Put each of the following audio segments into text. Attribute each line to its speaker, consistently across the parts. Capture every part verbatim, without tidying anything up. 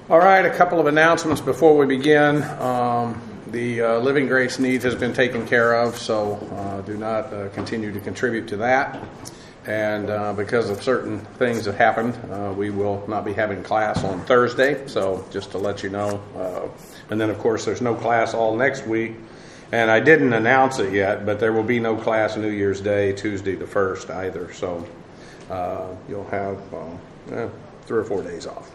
Speaker 1: All right, a couple of announcements before we begin. Um, the uh, Living Grace need has been taken care of, so uh, do not uh, continue to contribute to that. And uh, because of certain things that happened, uh, we will not be having class on Thursday, so just to let you know. Uh, and then, of course, there's no class all next week. And I didn't announce it yet, but there will be no class New Year's Day, Tuesday the first either. So uh, you'll have um, eh, three or four days off.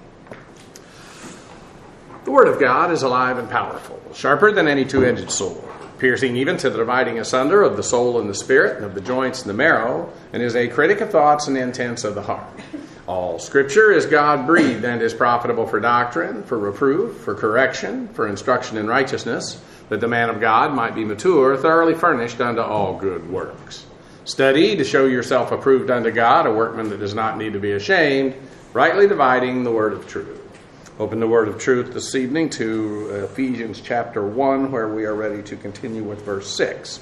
Speaker 1: The Word of God is alive and powerful, sharper than any two-edged sword, piercing even to the dividing asunder of the soul and the spirit, and of the joints and the marrow, and is a critic of thoughts and intents of the heart. All Scripture is God-breathed and is profitable for doctrine, for reproof, for correction, for instruction in righteousness, that the man of God might be mature, thoroughly furnished unto all good works. Study to show yourself approved unto God, a workman that does not need to be ashamed, rightly dividing the word of truth. Open the word of truth this evening to Ephesians chapter one, where we are ready to continue with verse six.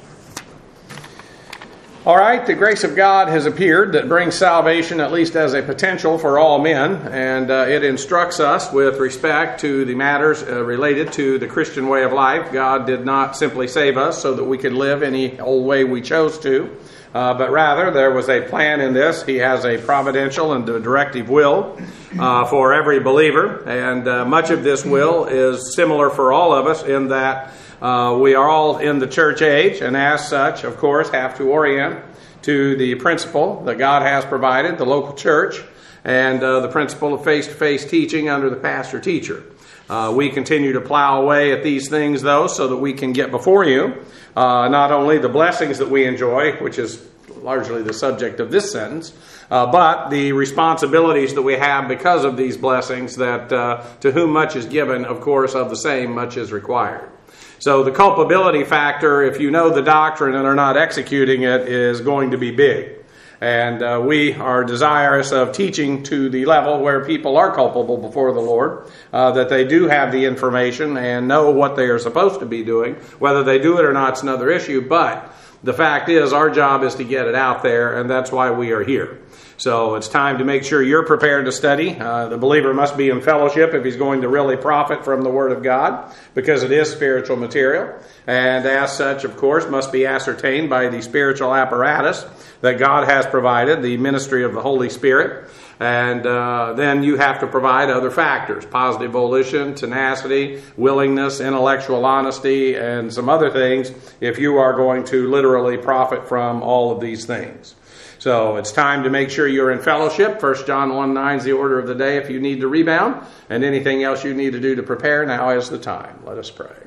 Speaker 1: All right, the grace of God has appeared that brings salvation, at least as a potential, for all men, and uh, it instructs us with respect to the matters uh, related to the Christian way of life. God did not simply save us so that we could live any old way we chose to, uh, but rather there was a plan in this. He has a providential and directive will uh, for every believer, and uh, much of this will is similar for all of us in that Uh, we are all in the church age, and as such, of course, have to orient to the principle that God has provided, the local church, and uh, the principle of face-to-face teaching under the pastor-teacher. Uh, we continue to plow away at these things, though, so that we can get before you uh, not only the blessings that we enjoy, which is largely the subject of this sentence, uh, but the responsibilities that we have because of these blessings, that uh, to whom much is given, of course, of the same much is required. So the culpability factor, if you know the doctrine and are not executing it, is going to be big. And uh, we are desirous of teaching to the level where people are culpable before the Lord, uh, that they do have the information and know what they are supposed to be doing. Whether they do it or not is another issue, but the fact is our job is to get it out there, and that's why we are here. So it's time to make sure you're prepared to study. Uh, the believer must be in fellowship if he's going to really profit from the Word of God, because it is spiritual material. And as such, of course, must be ascertained by the spiritual apparatus that God has provided, the ministry of the Holy Spirit. And uh, then you have to provide other factors: positive volition, tenacity, willingness, intellectual honesty, and some other things if you are going to literally profit from all of these things. So it's time to make sure you're in fellowship. First John one nine is the order of the day if you need to rebound, and anything else you need to do to prepare, now is the time. Let us pray.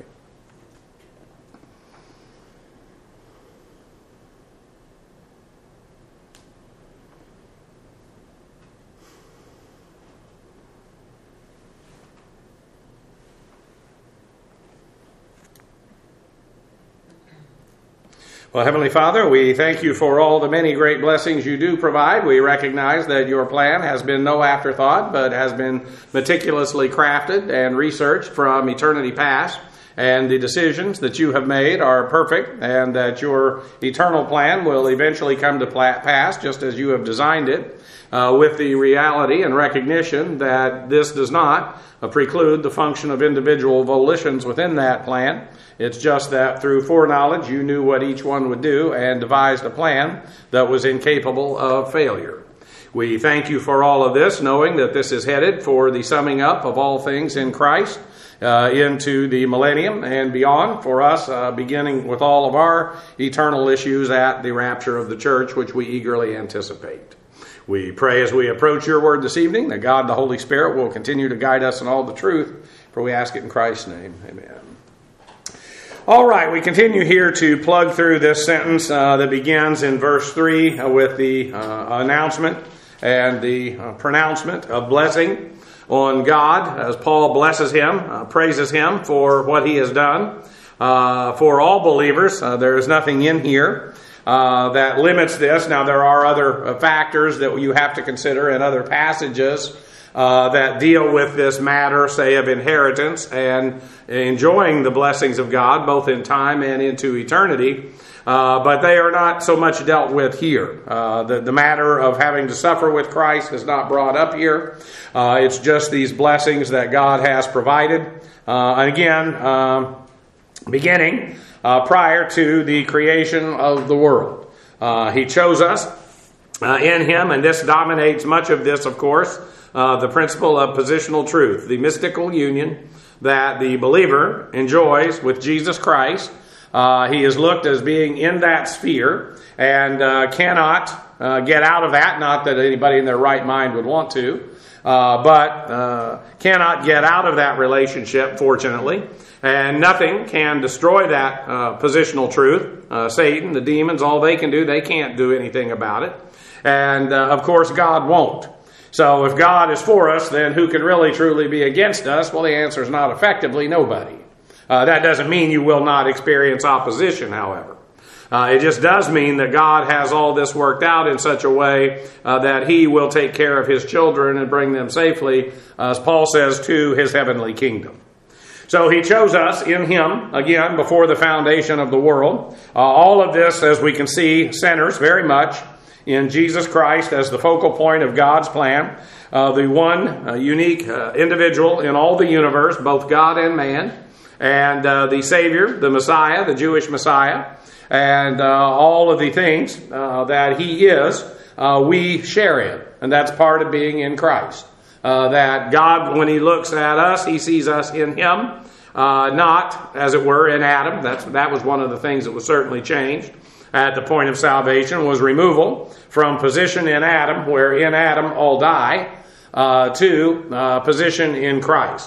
Speaker 1: Well, Heavenly Father, we thank you for all the many great blessings you do provide. We recognize that your plan has been no afterthought, but has been meticulously crafted and researched from eternity past. And the decisions that you have made are perfect, and that your eternal plan will eventually come to pass just as you have designed it, uh, with the reality and recognition that this does not uh, preclude the function of individual volitions within that plan. It's just that through foreknowledge you knew what each one would do and devised a plan that was incapable of failure. We thank you for all of this, knowing that this is headed for the summing up of all things in Christ uh, into the millennium and beyond for us, uh, beginning with all of our eternal issues at the rapture of the church, which we eagerly anticipate. We pray as we approach your word this evening that God, the Holy Spirit, will continue to guide us in all the truth, for we ask it in Christ's name. Amen. All right, we continue here to plug through this sentence uh, that begins in verse three uh, with the uh, announcement and the uh, pronouncement of blessing on God as Paul blesses him, uh, praises him for what he has done. Uh, for all believers, uh, there is nothing in here uh, that limits this. Now, there are other factors that you have to consider in other passages Uh, that deal with this matter, say, of inheritance and enjoying the blessings of God, both in time and into eternity. Uh, but they are not so much dealt with here. Uh, the, the matter of having to suffer with Christ is not brought up here. Uh, it's just these blessings that God has provided. Uh, and again, um, beginning uh, prior to the creation of the world. Uh, he chose us uh, in Him, and this dominates much of this, of course, uh, the principle of positional truth, the mystical union that the believer enjoys with Jesus Christ. Uh, he is looked as being in that sphere and uh, cannot uh, get out of that. Not that anybody in their right mind would want to, uh, but uh, cannot get out of that relationship, fortunately. And nothing can destroy that uh, positional truth. Uh, Satan, the demons, all they can do, they can't do anything about it. And uh, of course, God won't. So if God is for us, then who can really truly be against us? Well, the answer is not effectively nobody. Uh, that doesn't mean you will not experience opposition, however. Uh, it just does mean that God has all this worked out in such a way uh, that He will take care of His children and bring them safely, as Paul says, to His heavenly kingdom. So He chose us in Him, again, before the foundation of the world. Uh, all of this, as we can see, centers very much in Jesus Christ as the focal point of God's plan. Uh, the one uh, unique uh, individual in all the universe, both God and man. And uh, the Savior, the Messiah, the Jewish Messiah, and uh, all of the things uh, that He is, uh, we share in. And that's part of being in Christ. Uh, that God, when He looks at us, He sees us in Him, uh, not, as it were, in Adam. That's, that was one of the things that was certainly changed at the point of salvation, was removal from position in Adam, where in Adam all die, uh, to uh, position in Christ.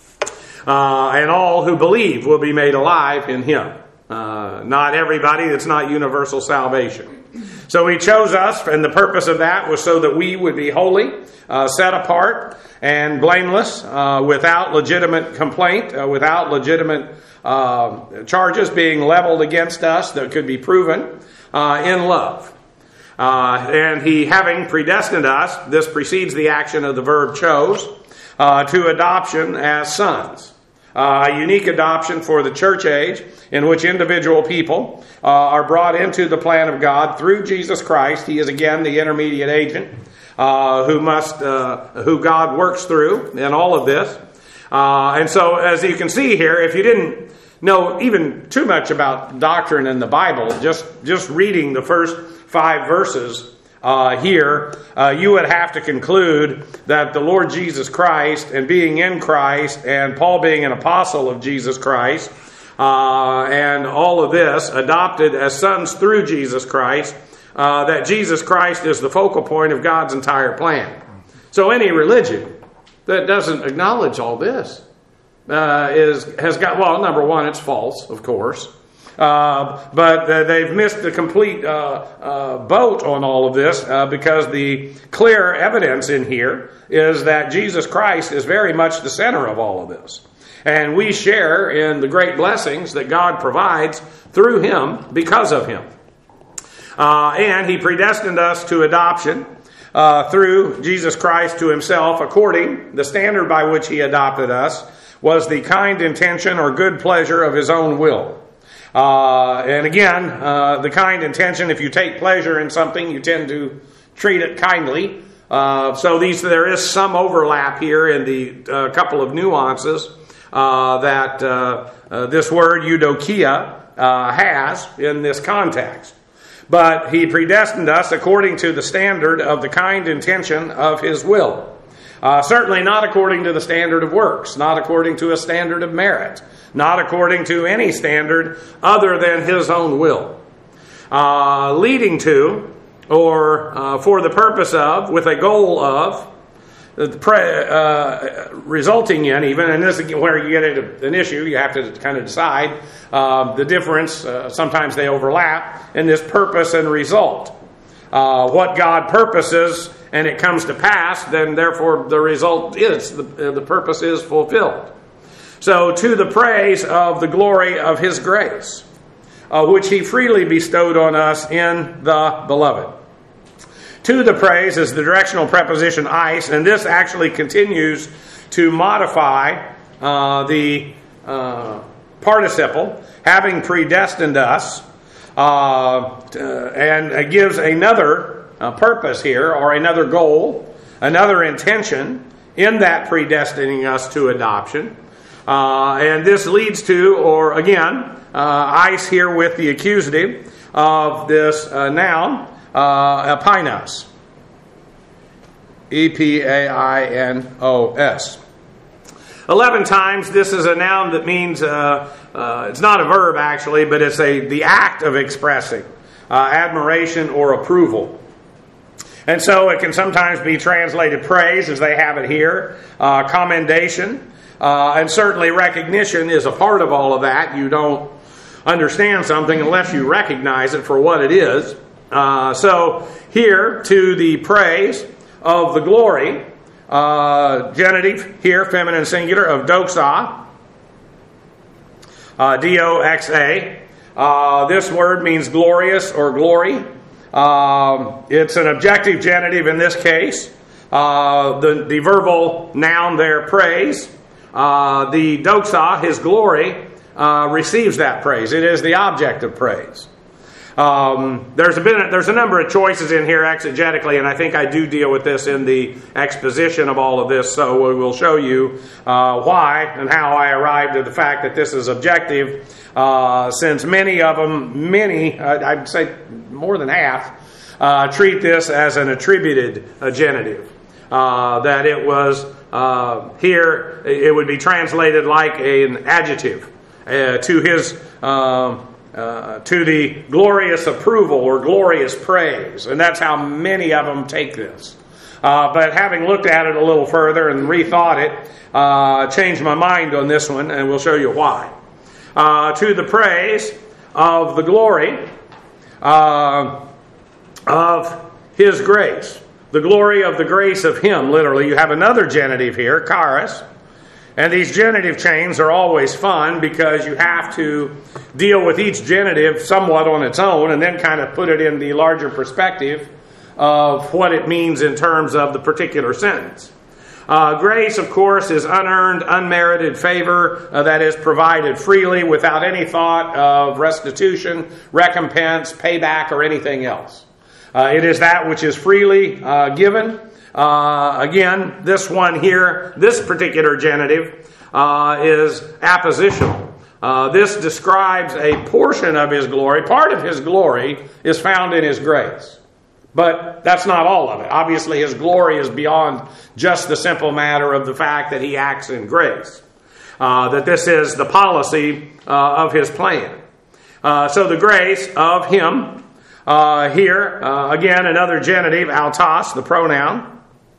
Speaker 1: Uh, and all who believe will be made alive in Him. Uh, not everybody, it's not universal salvation. So He chose us, and the purpose of that was so that we would be holy, uh, set apart, and blameless, uh, without legitimate complaint, uh, without legitimate uh, charges being leveled against us that could be proven uh, in love. Uh, and He, having predestined us, this precedes the action of the verb chose, uh, to adoption as sons. Uh, a unique adoption for the church age in which individual people uh, are brought into the plan of God through Jesus Christ. He is again the intermediate agent uh, who must, uh, who God works through in all of this. Uh, and so, as you can see here, if you didn't know even too much about doctrine in the Bible, just just reading the first five verses Uh, here, uh, you would have to conclude that the Lord Jesus Christ and being in Christ and Paul being an apostle of Jesus Christ uh, and all of this adopted as sons through Jesus Christ, uh, that Jesus Christ is the focal point of God's entire plan. So any religion that doesn't acknowledge all this uh, is has got, well, number one, it's false, of course. Uh, but uh, they've missed the complete uh, uh, boat on all of this uh, because the clear evidence in here is that Jesus Christ is very much the center of all of this. And we share in the great blessings that God provides through Him because of Him. Uh, and He predestined us to adoption uh, through Jesus Christ to Himself according the standard by which He adopted us was the kind intention or good pleasure of His own will. Uh, and again, uh, the kind intention, if you take pleasure in something, you tend to treat it kindly. Uh, so these, there is some overlap here in the uh, couple of nuances uh, that uh, uh, this word eudokia uh, has in this context. But He predestined us according to the standard of the kind intention of His will. Uh, certainly not according to the standard of works, not according to a standard of merit, not according to any standard other than His own will. Uh, leading to, or uh, for the purpose of, with a goal of, uh, resulting in even, and this is where you get into an issue, you have to kind of decide uh, the difference, uh, sometimes they overlap, in this purpose and result. Uh, what God purposes and it comes to pass, then therefore the result is, the, the purpose is fulfilled. So to the praise of the glory of His grace, uh, which He freely bestowed on us in the Beloved. To the praise is the directional preposition eis, and this actually continues to modify uh, the uh, participle, having predestined us. Uh, and it gives another uh, purpose here, or another goal, another intention in that predestining us to adoption. Uh, and this leads to, or again, uh, ice here with the accusative of this uh, noun, uh, epainos. E P A I N O S. Eleven times, this is a noun that means, uh, uh, it's not a verb actually, but it's a the act of expressing uh, admiration or approval. And so it can sometimes be translated praise, as they have it here, uh, commendation, uh, and certainly recognition is a part of all of that. You don't understand something unless you recognize it for what it is. Uh, so here, to the praise of the glory, Uh, genitive here, feminine singular, of doxa, uh, D O X A. Uh, this word means glorious or glory. Um, it's an objective genitive in this case. Uh, the, the verbal noun there, praise. Uh, the doxa, his glory, uh, receives that praise. It is the object of praise. Um, there's a bit, there's a number of choices in here exegetically, and I think I do deal with this in the exposition of all of this, so we will show you uh, why and how I arrived at the fact that this is objective, uh, since many of them, many, uh, I'd say more than half, uh, treat this as an attributed uh, genitive. Uh, that it was, uh, here, it would be translated like an adjective uh, to his uh, Uh, to the glorious approval or glorious praise. And that's how many of them take this. Uh, but having looked at it a little further and rethought it, uh, changed my mind on this one, and we'll show you why. Uh, to the praise of the glory uh, of His grace. The glory of the grace of Him, literally. You have another genitive here, charis. And these genitive chains are always fun because you have to deal with each genitive somewhat on its own and then kind of put it in the larger perspective of what it means in terms of the particular sentence. Uh, grace, of course, is unearned, unmerited favor uh, that is provided freely without any thought of restitution, recompense, payback, or anything else. Uh, it is that which is freely uh, given. Uh, again, this one here, this particular genitive, uh, is appositional. Uh, this describes a portion of His glory. Part of His glory is found in His grace. But that's not all of it. Obviously, His glory is beyond just the simple matter of the fact that He acts in grace. Uh, that this is the policy uh, of His plan. Uh, so the grace of Him, uh, here, uh, again, another genitive, autos, the pronoun.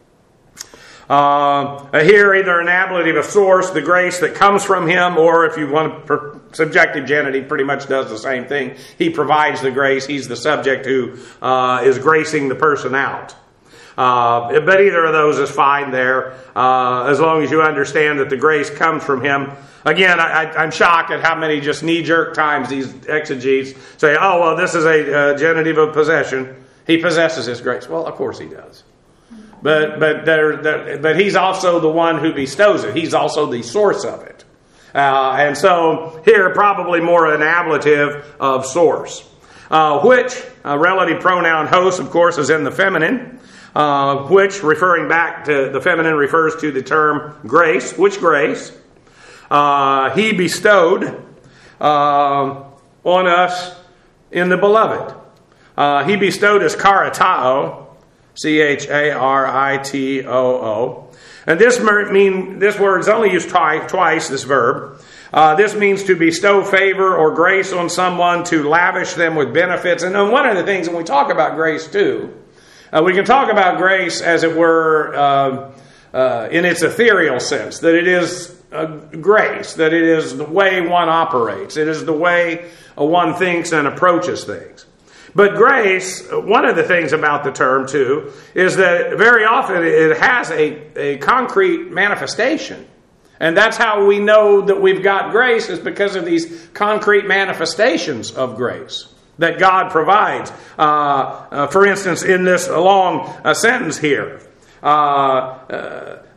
Speaker 1: Uh, here, either an ablative of source, the grace that comes from Him, or if you want a subjective genitive, pretty much does the same thing. He provides the grace. He's the subject who uh, is gracing the person out. Uh, but either of those is fine there, uh, as long as you understand that the grace comes from Him. Again, I, I, I'm shocked at how many just knee-jerk times these exegetes say, oh, well, this is a uh, genitive of possession. He possesses His grace. Well, of course He does. But but there, there, but He's also the one who bestows it. He's also the source of it. Uh, and so here, probably more an ablative of source. Uh, which, a relative pronoun host, of course, is in the feminine. Uh, which, referring back to the feminine, refers to the term grace. Which grace? Uh, he bestowed uh, on us in the beloved. Uh, he bestowed His charitao. C H A R I T O O. And this mean this word is only used twice, twice this verb. Uh, this means to bestow favor or grace on someone, to lavish them with benefits. And then one of the things, when we talk about grace too, uh, we can talk about grace as it were uh, uh, in its ethereal sense, that it is uh, grace, that it is the way one operates. It is the way uh, one thinks and approaches things. But grace, one of the things about the term, too, is that very often it has a, a concrete manifestation. And that's how we know that we've got grace, is because of these concrete manifestations of grace that God provides. Uh, uh, for instance, in this long uh, sentence here, uh, uh,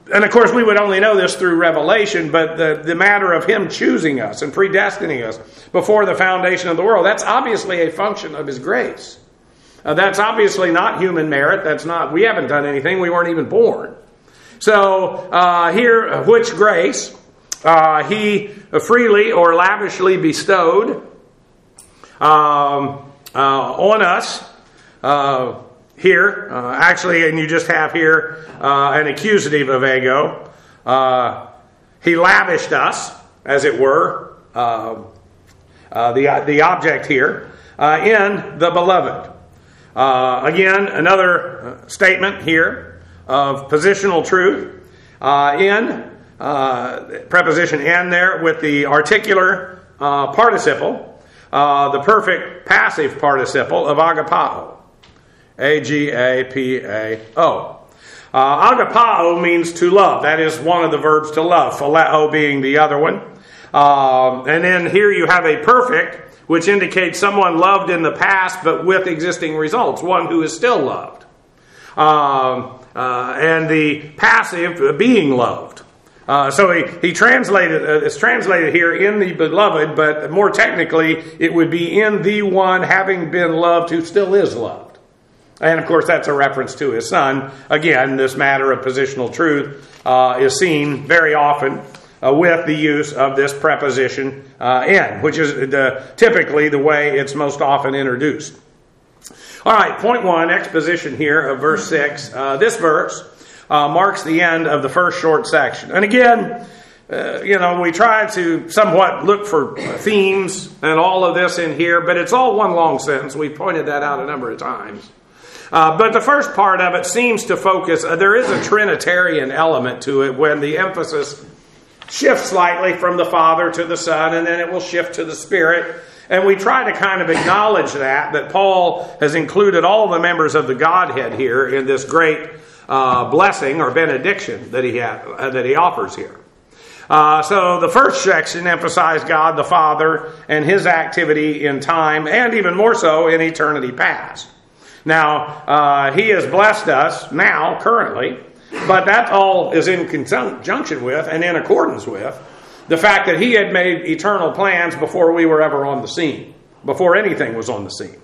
Speaker 1: and of course we would only know this through revelation, but the, the matter of him choosing us and predestining us before the foundation of the world, that's obviously a function of his grace. Uh, that's obviously not human merit. That's not, we haven't done anything. We weren't even born. So uh, here, which grace uh, he freely or lavishly bestowed um, uh, on us uh, here. Uh, actually, and you just have here uh, an accusative of ego. Uh, he lavished us, as it were, uh, uh, the, the object here, uh, in the beloved. Uh, again, another statement here of positional truth uh, in uh, preposition "in" there with the articular uh, participle, uh, the perfect passive participle of agapao, A G A P A O. Uh, agapao means to love. That is one of the verbs to love. Phileo being the other one. Um, and then here you have a perfect, which indicates someone loved in the past but with existing results, one who is still loved. Um, uh, and the passive, uh, being loved. Uh, so he, he translated, uh, it's translated here in the beloved, but more technically it would be in the one having been loved who still is loved. And of course that's a reference to his son. Again, this matter of positional truth uh, is seen very often Uh, with the use of this preposition uh, in, which is the, typically the way it's most often introduced. All right, point one, exposition here of verse six. Uh, this verse uh, marks the end of the first short section. And again, uh, you know, we try to somewhat look for themes and all of this in here, but it's all one long sentence. We've pointed that out a number of times. Uh, but the first part of it seems to focus, uh, there is a Trinitarian element to it when the emphasis shifts slightly from the Father to the Son, and then it will shift to the Spirit. And we try to kind of acknowledge that, that Paul has included all the members of the Godhead here in this great uh, blessing or benediction that he ha- uh, that he offers here. Uh, so the first section emphasized God the Father and his activity in time, and even more so in eternity past. Now, uh, he has blessed us now, currently, but that all is in conjunction with and in accordance with the fact that he had made eternal plans before we were ever on the scene, before anything was on the scene.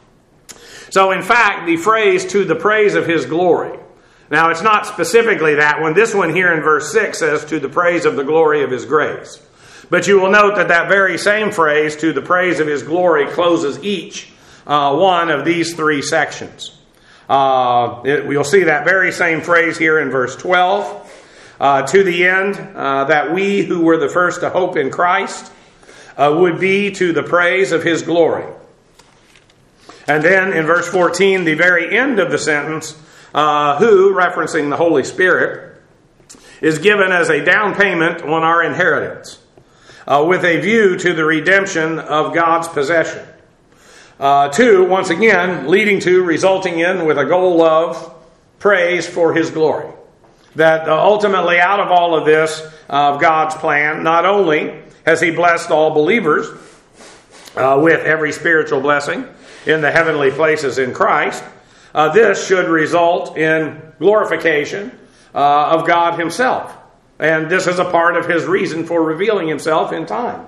Speaker 1: So in fact, the phrase "to the praise of his glory." Now it's not specifically that one. This one here in verse six says "to the praise of the glory of his grace." But you will note that that very same phrase, "to the praise of his glory," closes each uh, one of these three sections. Uh, it, we'll see that very same phrase here in verse twelve. Uh, to the end uh, that we who were the first to hope in Christ uh, would be to the praise of his glory. And then in verse fourteen, the very end of the sentence, uh, who, referencing the Holy Spirit, is given as a down payment on our inheritance uh, with a view to the redemption of God's possession. Uh, two, once again, leading to, resulting in, with a goal of praise for his glory. That uh, ultimately out of all of this, of uh, God's plan, not only has he blessed all believers uh, with every spiritual blessing in the heavenly places in Christ, uh, this should result in glorification uh, of God himself. And this is a part of his reason for revealing himself in time.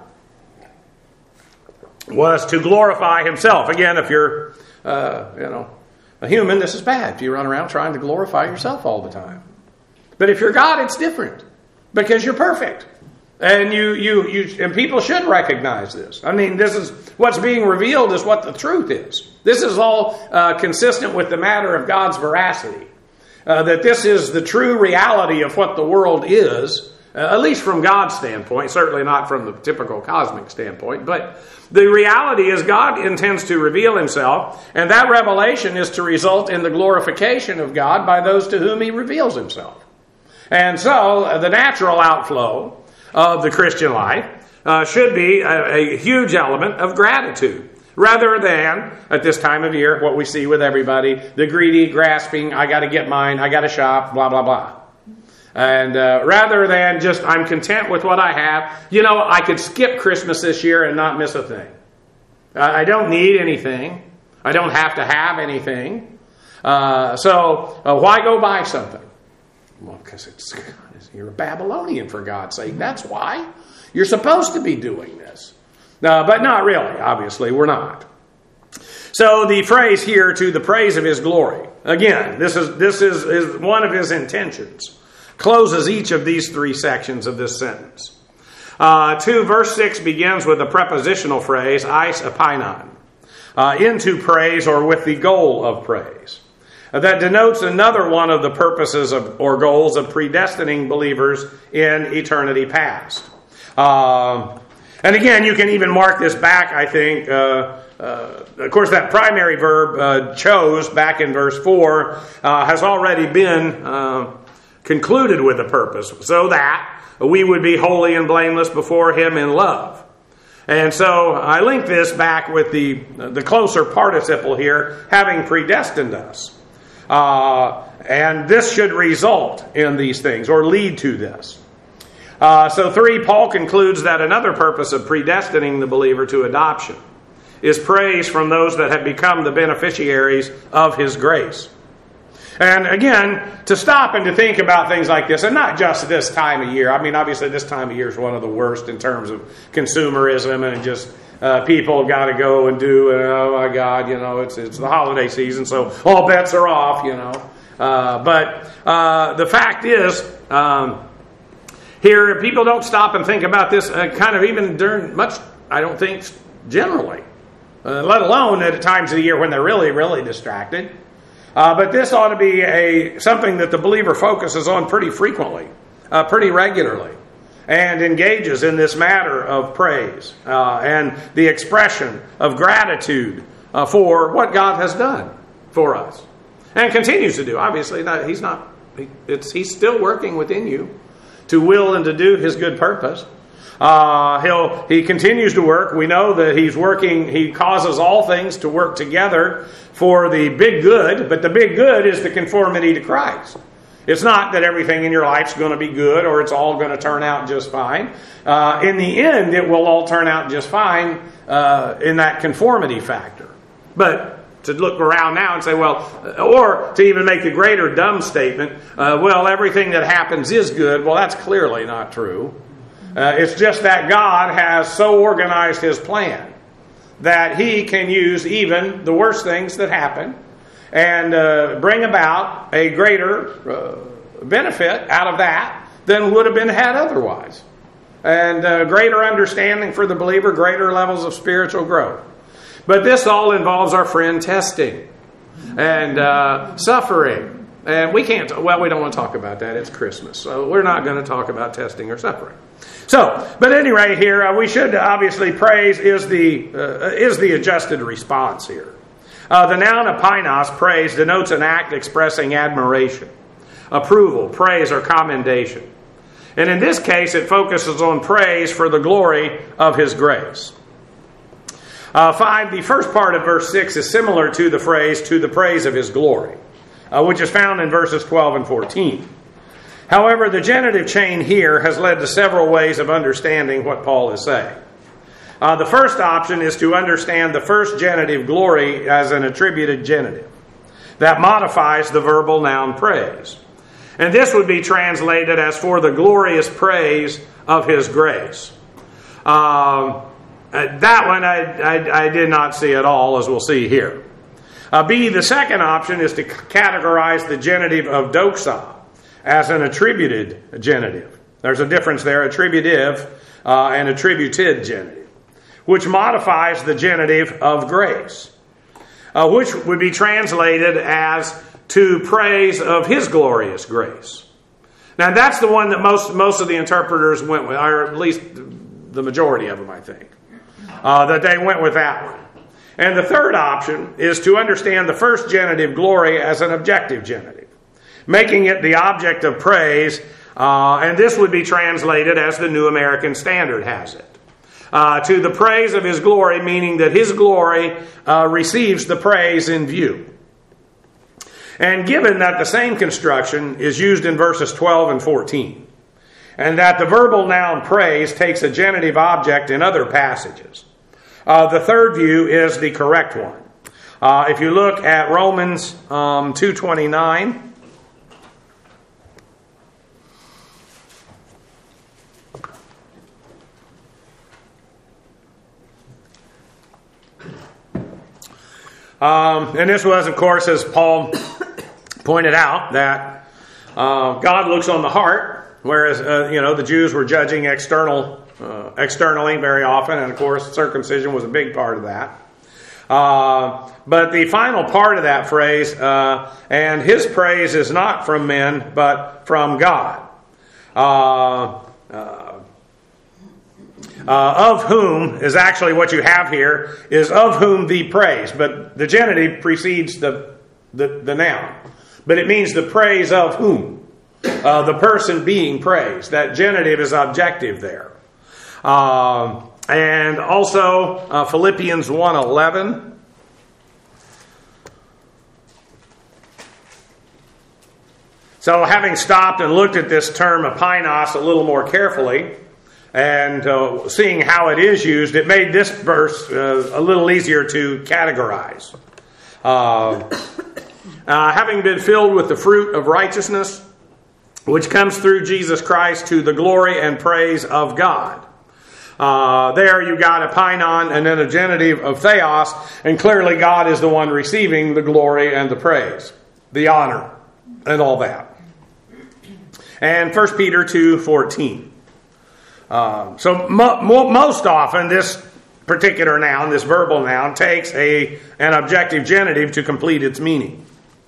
Speaker 1: Was to glorify himself. Again, if you're, uh, you know, a human, this is bad. If you run around trying to glorify yourself all the time. But if you're God, it's different because you're perfect, and you, you, you, and people should recognize this. I mean, this is what's being revealed is what the truth is. This is all uh, consistent with the matter of God's veracity. Uh, that this is the true reality of what the world is. Uh, at least from God's standpoint, certainly not from the typical cosmic standpoint, but the reality is God intends to reveal himself, and that revelation is to result in the glorification of God by those to whom he reveals himself. And so uh, the natural outflow of the Christian life uh, should be a, a huge element of gratitude, rather than, at this time of year, what we see with everybody, the greedy, grasping, I got to get mine, I got to shop, blah, blah, blah. And uh, rather than just, I'm content with what I have. You know, I could skip Christmas this year and not miss a thing. Uh, I don't need anything. I don't have to have anything. Uh, so uh, why go buy something? Well, because it's you're a Babylonian, for God's sake. That's why. You're supposed to be doing this. Uh, but not really, obviously, we're not. So the phrase here, to the praise of his glory. Again, this is this is, is one of his intentions. Closes each of these three sections of this sentence. Uh, two, verse six begins with a prepositional phrase, eis epainon, uh, into praise or with the goal of praise. Uh, that denotes another one of the purposes of, or goals of predestining believers in eternity past. Uh, and again, you can even mark this back, I think. Uh, uh, of course, that primary verb, uh, chose, back in verse four, uh, has already been uh, concluded with a purpose, so that we would be holy and blameless before him in love. And so I link this back with the, the closer participle here, having predestined us. Uh, and this should result in these things, or lead to this. Uh, so three, Paul concludes that another purpose of predestining the believer to adoption is praise from those that have become the beneficiaries of his grace. And again, to stop and to think about things like this, and not just this time of year. I mean, obviously this time of year is one of the worst in terms of consumerism and just uh, people got to go and do, and oh my God, you know, it's it's the holiday season, so all bets are off, you know. Uh, but uh, the fact is, um, here people don't stop and think about this uh, kind of even during much, I don't think, generally. Uh, let alone at times of the year when they're really, really distracted. Uh, but this ought to be a something that the believer focuses on pretty frequently, uh, pretty regularly, and engages in this matter of praise uh, and the expression of gratitude uh, for what God has done for us and continues to do. Obviously, not, he's not. He, it's he's still working within you to will and to do his good purpose. Uh, he'll, he continues to work. We know that he's working, he causes all things to work together for the big good, but the big good is the conformity to Christ. It's not that everything in your life's going to be good or it's all going to turn out just fine. Uh, in the end, it will all turn out just fine uh, in that conformity factor. But to look around now and say, well, or to even make the greater dumb statement, uh, well, everything that happens is good. Well, that's clearly not true. Uh, it's just that God has so organized his plan that he can use even the worst things that happen and uh, bring about a greater uh, benefit out of that than would have been had otherwise. And uh, greater understanding for the believer, greater levels of spiritual growth. But this all involves our friend testing and uh, suffering. And we can't, well, we don't want to talk about that. It's Christmas. So we're not going to talk about testing or suffering. So, but at any rate here, uh, we should obviously praise is the uh, is the adjusted response here. Uh, the noun epainos, praise, denotes an act expressing admiration, approval, praise, or commendation. And in this case, it focuses on praise for the glory of his grace. Uh, five, the first part of verse six is similar to the phrase, to the praise of his glory, uh, which is found in verses twelve and fourteen. However, the genitive chain here has led to several ways of understanding what Paul is saying. Uh, the first option is to understand the first genitive, glory, as an attributed genitive that modifies the verbal noun praise. And this would be translated as for the glorious praise of his grace. Um, that one I, I, I did not see at all, as we'll see here. Uh, B, the second option is to categorize the genitive of doxa as an attributed genitive. There's a difference there, attributive uh, and attributed genitive, which modifies the genitive of grace, uh, which would be translated as to praise of his glorious grace. Now that's the one that most, most of the interpreters went with, or at least the majority of them, I think, uh, that they went with that one. And the third option is to understand the first genitive, glory, as an objective genitive, making it the object of praise, uh, and this would be translated as the New American Standard has it. Uh, to the praise of his glory, meaning that his glory uh, receives the praise in view. And given that the same construction is used in verses twelve and fourteen, and that the verbal noun praise takes a genitive object in other passages, uh, the third view is the correct one. Uh, if you look at Romans um, two twenty-nine, Um, and this was, of course, as Paul pointed out, that uh, God looks on the heart, whereas uh, you know the Jews were judging external, uh, externally very often, and of course circumcision was a big part of that. Uh, but the final part of that phrase, uh, and his praise is not from men, but from God. Uh, uh, uh, of whom is actually what you have here, is of whom the praise. But the genitive precedes the, the, the noun. But it means the praise of whom? Uh, the person being praised. That genitive is objective there. Uh, and also uh, Philippians one eleven. So having stopped and looked at this term epinos a little more carefully, and uh, seeing how it is used, it made this verse uh, a little easier to categorize. Uh, uh, having been filled with the fruit of righteousness, which comes through Jesus Christ to the glory and praise of God. Uh, there you got epinon and then a genitive of theos, and clearly God is the one receiving the glory and the praise, the honor, and all that. And First Peter two fourteen. Uh, so mo- mo- most often this particular noun, this verbal noun, takes a an objective genitive to complete its meaning.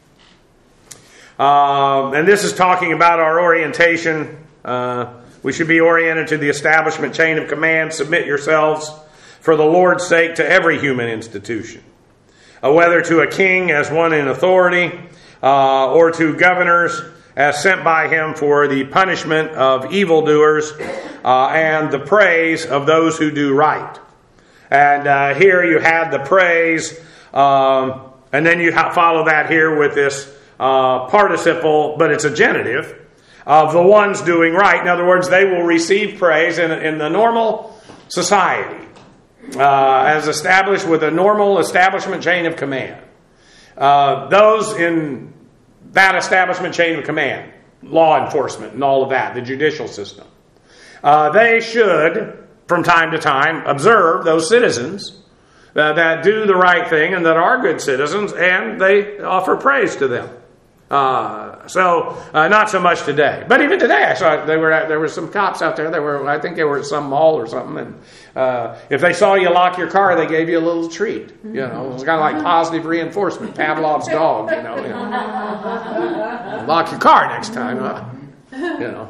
Speaker 1: Uh, and this is talking about our orientation. Uh, we should be oriented to the establishment chain of command. Submit yourselves for the Lord's sake to every human institution, uh, whether to a king as one in authority, uh, or to governors as sent by him for the punishment of evildoers uh, and the praise of those who do right. And uh, here you had the praise, um, and then you ha- follow that here with this uh, participle, but it's a genitive, of the ones doing right. In other words, they will receive praise in, in the normal society, uh, as established with a normal establishment chain of command. Uh, those in that establishment chain of command, law enforcement and all of that, the judicial system, uh, they should, from time to time, observe those citizens uh, that do the right thing and that are good citizens, and they offer praise to them. Uh, so, uh, not so much today. But even today, I saw they were at, there were some cops out there. They were, I think they were at some mall or something. And uh, if they saw you lock your car, they gave you a little treat. You know, it was kind of like positive reinforcement, Pavlov's dog. You know, you know. Lock your car next time. Huh? You know,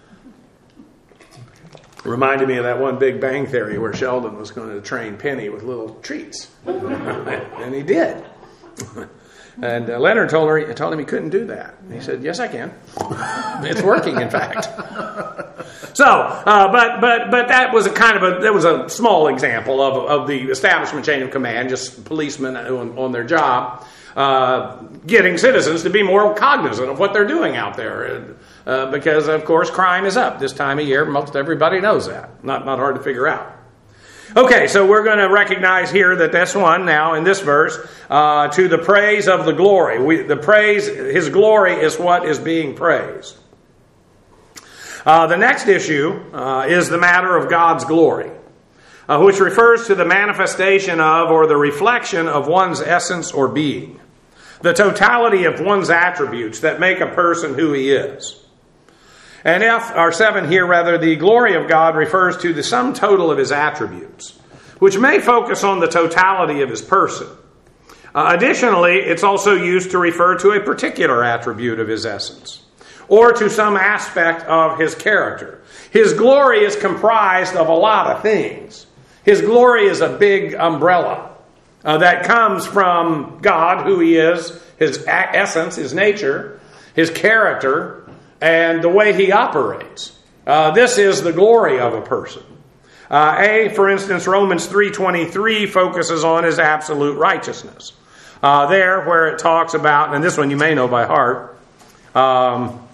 Speaker 1: reminded me of that one Big Bang Theory where Sheldon was going to train Penny with little treats, and he did. And uh, Leonard told her, told him he couldn't do that. And he said, "Yes, I can. It's working, in fact." So, uh, but but but that was a kind of a that was a small example of of the establishment chain of command, just policemen on, on their job, uh, getting citizens to be more cognizant of what they're doing out there, uh, because of course crime is up this time of year. Most everybody knows that. Not not hard to figure out. Okay, so we're going to recognize here that this one now in this verse, uh, to the praise of the glory. We, the praise, his glory is what is being praised. Uh, the next issue uh, is the matter of God's glory, uh, which refers to the manifestation of or the reflection of one's essence or being, the totality of one's attributes that make a person who he is. And F, or seven here rather, the glory of God refers to the sum total of his attributes, which may focus on the totality of his person. Uh, additionally, it's also used to refer to a particular attribute of his essence, or to some aspect of his character. His glory is comprised of a lot of things. His glory is a big umbrella uh, that comes from God, who he is, his essence, his nature, his character, and the way he operates. Uh, this is the glory of a person. Uh, a, for instance, Romans three twenty-three focuses on his absolute righteousness. Uh, there, where it talks about, and this one you may know by heart, um,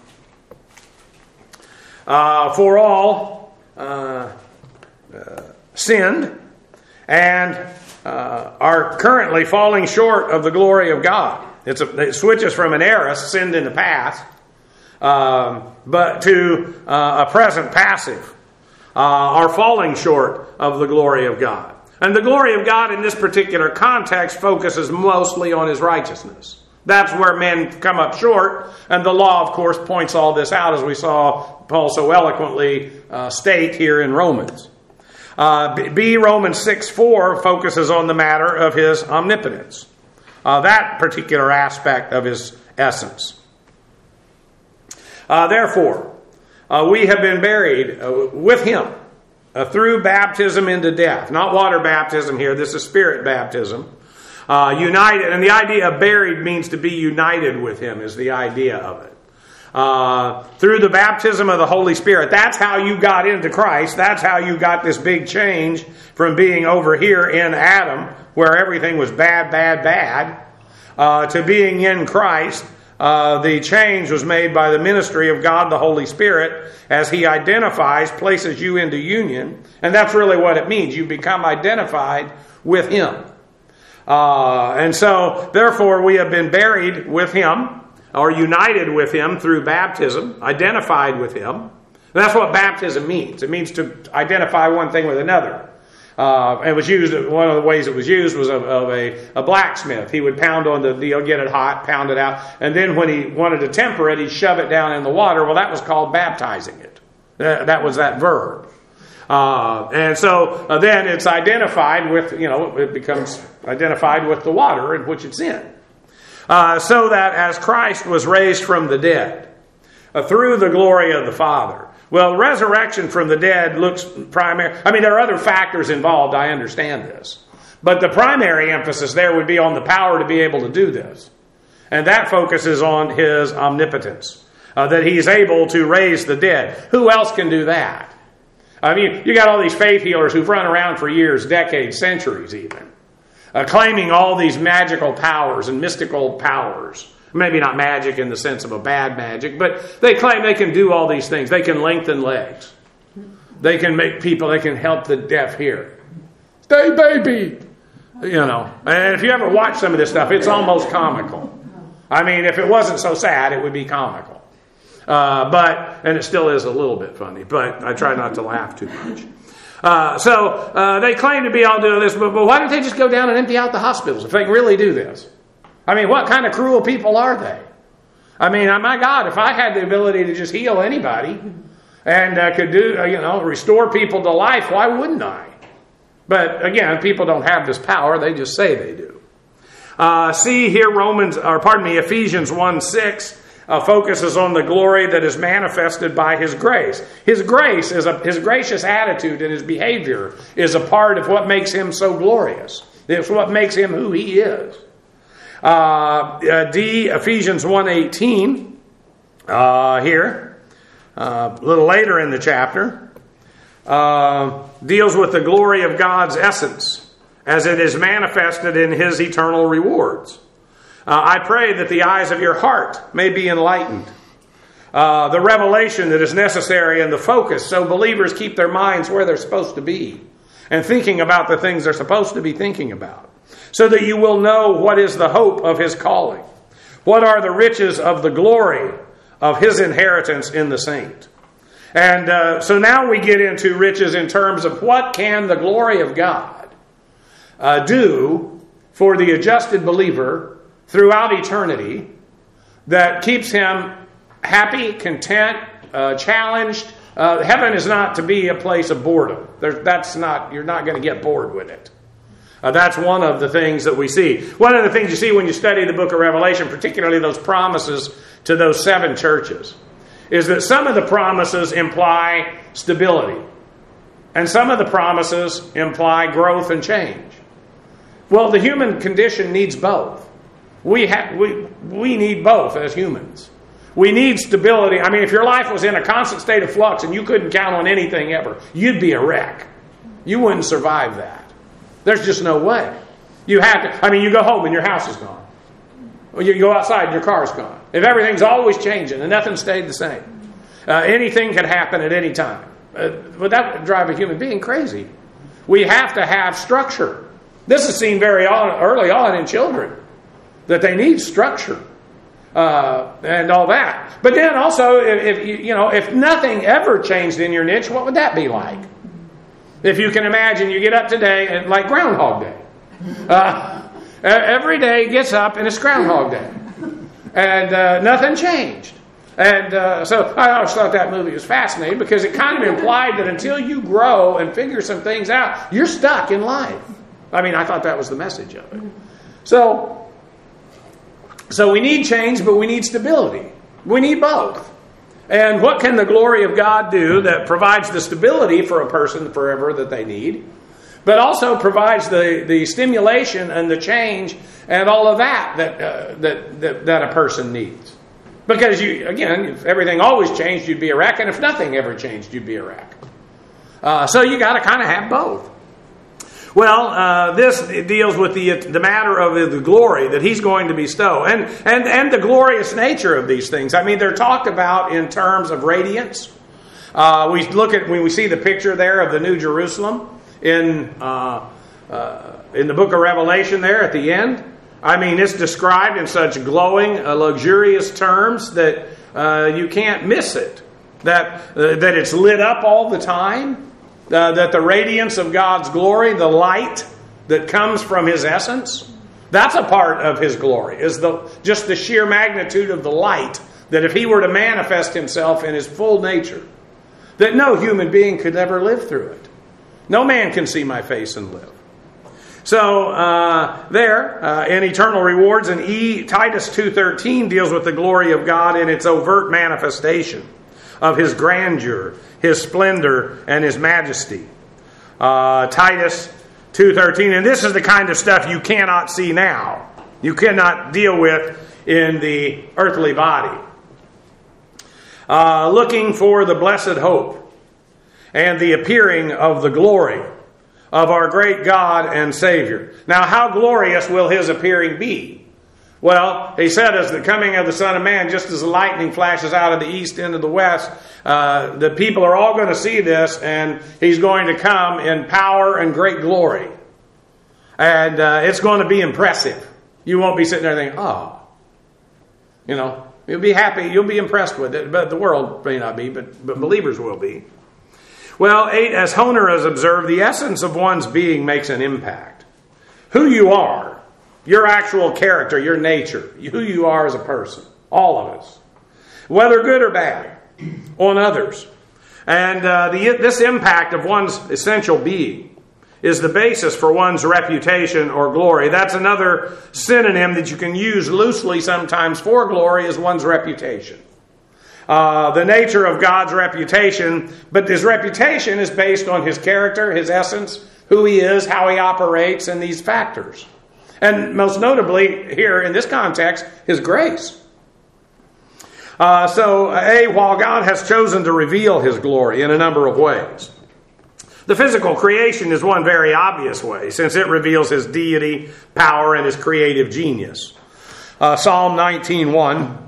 Speaker 1: uh, for all uh, uh, sinned and uh, are currently falling short of the glory of God. It's a, it switches from an aorist, sinned in the past, Um, but to uh, a present passive, uh, are falling short of the glory of God. And the glory of God in this particular context focuses mostly on his righteousness. That's where men come up short, and the law, of course, points all this out, as we saw Paul so eloquently uh, state here in Romans. Uh, B, Romans six four focuses on the matter of his omnipotence, uh, that particular aspect of his essence. Uh, therefore, uh, we have been buried uh, with him uh, through baptism into death. Not water baptism here, this is spirit baptism. Uh, united, and the idea of buried means to be united with him is the idea of it. Uh, through the baptism of the Holy Spirit. That's how you got into Christ. That's how you got this big change from being over here in Adam, where everything was bad, bad, bad, uh, to being in Christ. Uh, the change was made by the ministry of God, the Holy Spirit, as he identifies, places you into union. And that's really what it means. You become identified with him. Uh, and so, therefore, we have been buried with him, or united with him through baptism, identified with him. And that's what baptism means. It means to identify one thing with another. Uh, it was used, one of the ways it was used was of, of a, a blacksmith. He would pound on the deal, get it hot, pound it out, and then when he wanted to temper it, he'd shove it down in the water. Well, that was called baptizing it. That, that was that verb. Uh, and so uh, then it's identified with, you know, it becomes identified with the water in which it's in. Uh, so that as Christ was raised from the dead, uh, through the glory of the Father. Well, resurrection from the dead looks primary. I mean, there are other factors involved, I understand this. But the primary emphasis there would be on the power to be able to do this. And that focuses on his omnipotence. Uh, that he's able to raise the dead. Who else can do that? I mean, you got all these faith healers who've run around for years, decades, centuries even. Uh, claiming all these magical powers and mystical powers. Maybe not magic in the sense of a bad magic, but they claim they can do all these things. They can lengthen legs. They can make people, they can help the deaf hear. Stay baby! You know, and if you ever watch some of this stuff, it's almost comical. I mean, if it wasn't so sad, it would be comical. Uh, but, and it still is a little bit funny, but I try not to laugh too much. Uh, so, uh, they claim to be all doing this, but, but why don't they just go down and empty out the hospitals if they can really do this? I mean, what kind of cruel people are they? I mean, my God, if I had the ability to just heal anybody and uh, could do, uh, you know, restore people to life, why wouldn't I? But again, people don't have this power. They just say they do. Uh, see here, Romans, or pardon me, Ephesians one six uh, focuses on the glory that is manifested by his grace. His grace is a, his gracious attitude and his behavior is a part of what makes him so glorious. It's what makes him who he is. Uh, uh, D, Ephesians one eighteen, uh, here, uh, a little later in the chapter, uh, deals with the glory of God's essence as it is manifested in his eternal rewards. Uh, I pray that the eyes of your heart may be enlightened. Uh, the revelation that is necessary and the focus so believers keep their minds where they're supposed to be and thinking about the things they're supposed to be thinking about. So that you will know what is the hope of his calling. What are the riches of the glory of his inheritance in the saint. And uh, so now we get into riches in terms of what can the glory of God uh, do for the adjusted believer throughout eternity that keeps him happy, content, uh, challenged. Uh, heaven is not to be a place of boredom. There, that's not. You're not going to get bored with it. Uh, that's one of the things that we see. One of the things you see when you study the book of Revelation, particularly those promises to those seven churches, is that some of the promises imply stability. And some of the promises imply growth and change. Well, the human condition needs both. We, ha- we, we need both as humans. We need stability. I mean, if your life was in a constant state of flux and you couldn't count on anything ever, you'd be a wreck. You wouldn't survive that. There's just no way. You have to, I mean, you go home and your house is gone. Or you go outside and your car's gone. If everything's always changing and nothing stayed the same, uh, anything could happen at any time. Uh, but that would drive a human being crazy. We have to have structure. This is seen very on, early on in children, that they need structure uh, and all that. But then also, if, if you know, if nothing ever changed in your niche, what would that be like? If you can imagine, you get up today and like Groundhog Day. Uh, every day gets up and it's Groundhog Day. And uh, nothing changed. And uh, so I always thought that movie was fascinating because it kind of implied that until you grow and figure some things out, you're stuck in life. I mean, I thought that was the message of it. So, so we need change, but we need stability. We need both. And what can the glory of God do that provides the stability for a person forever that they need, but also provides the, the stimulation and the change and all of that that, uh, that, that that a person needs? Because, you again, if everything always changed, you'd be a wreck. And if nothing ever changed, you'd be a wreck. Uh, so you got to kind of have both. Well, uh, this deals with the the matter of the glory that he's going to bestow. And, and, and the glorious nature of these things. I mean, they're talked about in terms of radiance. Uh, we look at, when we see the picture there of the New Jerusalem in, uh, uh, in the book of Revelation there at the end. I mean, it's described in such glowing, uh, luxurious terms that uh, you can't miss it. That uh, that it's lit up all the time. Uh, that the radiance of God's glory, the light that comes from His essence, that's a part of His glory. Is the just the sheer magnitude of the light. That if He were to manifest Himself in His full nature, that no human being could ever live through it. No man can see my face and live. So uh, there, uh, in eternal rewards, and e, Titus two thirteen deals with the glory of God in its overt manifestation of His grandeur, His splendor, and His majesty. Uh, Titus two thirteen, and this is the kind of stuff you cannot see now. You cannot deal with in the earthly body. Uh, looking for the blessed hope and the appearing of the glory of our great God and Savior. Now, how glorious will His appearing be? Well, He said, as the coming of the Son of Man, just as the lightning flashes out of the east into the west, uh, the people are all going to see this, and He's going to come in power and great glory. And uh, it's going to be impressive. You won't be sitting there thinking, oh, you know, you'll be happy, you'll be impressed with it, but the world may not be, but, but believers will be. Well, eight, as Honer has observed, the essence of one's being makes an impact. Who you are, your actual character, your nature, who you are as a person, all of us, whether good or bad, on others. And uh, the, this impact of one's essential being is the basis for one's reputation or glory. That's another synonym that you can use loosely sometimes for glory, is one's reputation. Uh, the nature of God's reputation, but His reputation is based on His character, His essence, who He is, how He operates, and these factors. And most notably here in this context, His grace. Uh, so, A, while God has chosen to reveal His glory in a number of ways. The physical creation is one very obvious way, since it reveals His deity, power, and His creative genius. Uh, Psalm nineteen one.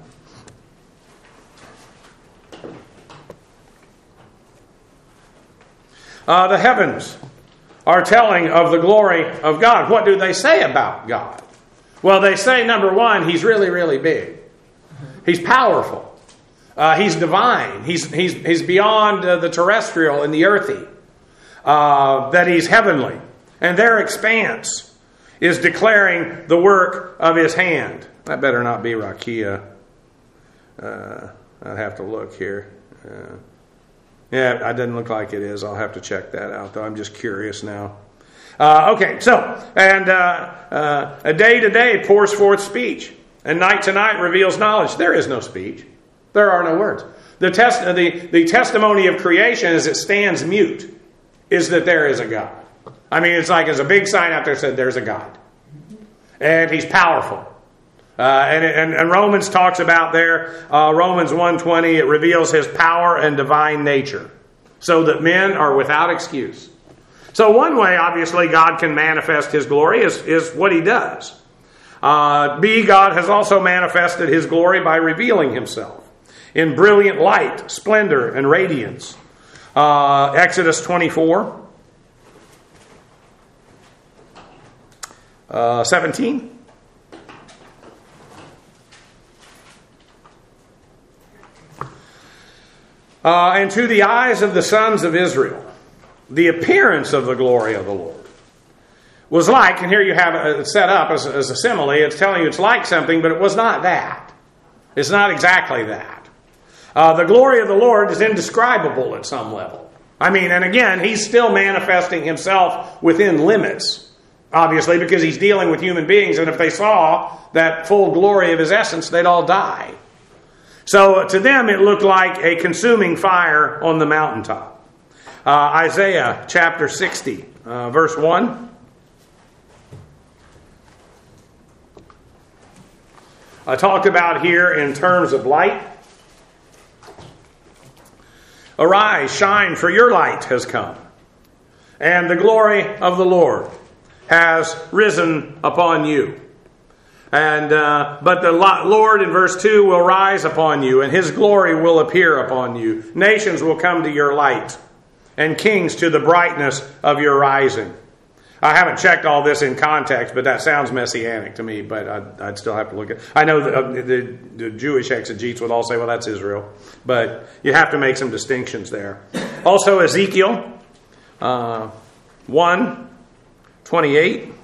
Speaker 1: Uh, the heavens are telling of the glory of God. What do they say about God? Well, they say, number one, He's really, really big. He's powerful. Uh, he's divine. He's, he's, he's beyond uh, the terrestrial and the earthy. Uh, that He's heavenly. And their expanse is declaring the work of His hand. That better not be Rakia. Uh, I'd have to look here. Uh, Yeah, it doesn't look like it is. I'll have to check that out, though. I'm just curious now. Uh, okay, so, and uh, uh, a day to day pours forth speech, and night to night reveals knowledge. There is no speech. There are no words. The, test, the, the testimony of creation as it stands mute is that there is a God. I mean, it's like there's a big sign out there that said there's a God. And He's powerful. Uh, and, and, and Romans talks about there, uh, Romans one twenty, it reveals His power and divine nature, so that men are without excuse. So one way, obviously, God can manifest His glory is, is what He does. Uh, B, God has also manifested His glory by revealing Himself in brilliant light, splendor, and radiance. Uh, Exodus twenty-four, uh, seventeen. Uh, and to the eyes of the sons of Israel, the appearance of the glory of the Lord was like, and here you have it set up as, as a simile, it's telling you it's like something, but it was not that. It's not exactly that. Uh, the glory of the Lord is indescribable at some level. I mean, and again, he's still manifesting himself within limits, obviously, because he's dealing with human beings, and if they saw that full glory of his essence, they'd all die. So to them, it looked like a consuming fire on the mountaintop. Uh, Isaiah chapter sixty, uh, verse one. I talked about here in terms of light. Arise, shine, for your light has come, and the glory of the Lord has risen upon you. And uh, but the Lord, in verse two, will rise upon you, and his glory will appear upon you. Nations will come to your light, and kings to the brightness of your rising. I haven't checked all this in context, but that sounds messianic to me, but I'd, I'd still have to look at it. I know the, uh, the, the Jewish exegetes would all say, well, that's Israel. But you have to make some distinctions there. Also, Ezekiel uh, one twenty-eight.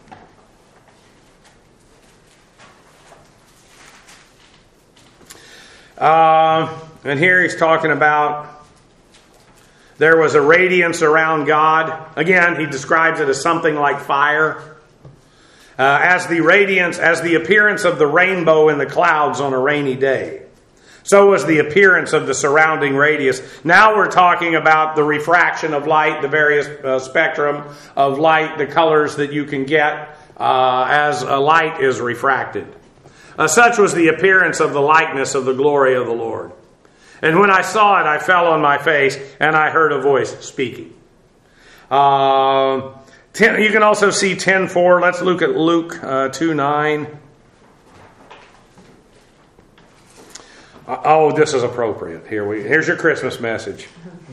Speaker 1: Uh, and here he's talking about there was a radiance around God. Again, he describes it as something like fire. Uh, as the radiance, as the appearance of the rainbow in the clouds on a rainy day. So was the appearance of the surrounding radius. Now we're talking about the refraction of light, the various uh, spectrum of light, the colors that you can get uh, as a light is refracted. Uh, such was the appearance of the likeness of the glory of the Lord. And when I saw it, I fell on my face, and I heard a voice speaking. Uh, ten, you can also see ten four. Let's look at Luke uh, two nine. Uh, oh, this is appropriate. Here we. Here's your Christmas message.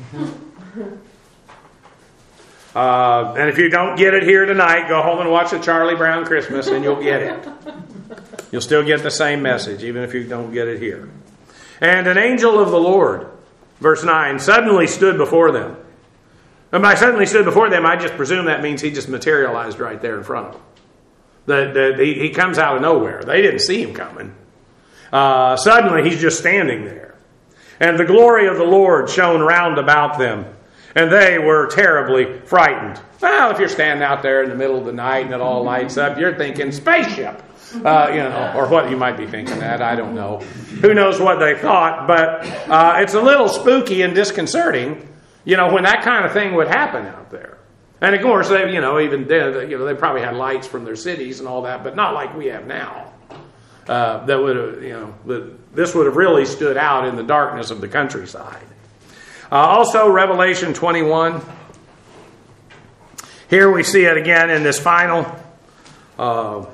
Speaker 1: Uh, and if you don't get it here tonight, go home and watch the Charlie Brown Christmas, and you'll get it. You'll still get the same message, even if you don't get it here. And an angel of the Lord, verse nine, suddenly stood before them. And by suddenly stood before them, I just presume that means he just materialized right there in front of them. That, that he, he comes out of nowhere. They didn't see him coming. Uh, suddenly, he's just standing there. And the glory of the Lord shone round about them, and they were terribly frightened. Well, if you're standing out there in the middle of the night and it all lights up, you're thinking spaceship. Uh, you know, or what you might be thinking that, I don't know. Who knows what they thought, but uh, it's a little spooky and disconcerting, you know, when that kind of thing would happen out there. And of course, they, you know, even then, you know, they probably had lights from their cities and all that, but not like we have now. Uh, that would have, you know, that this would have really stood out in the darkness of the countryside. Uh, also, Revelation twenty-one. Here we see it again in this final Uh,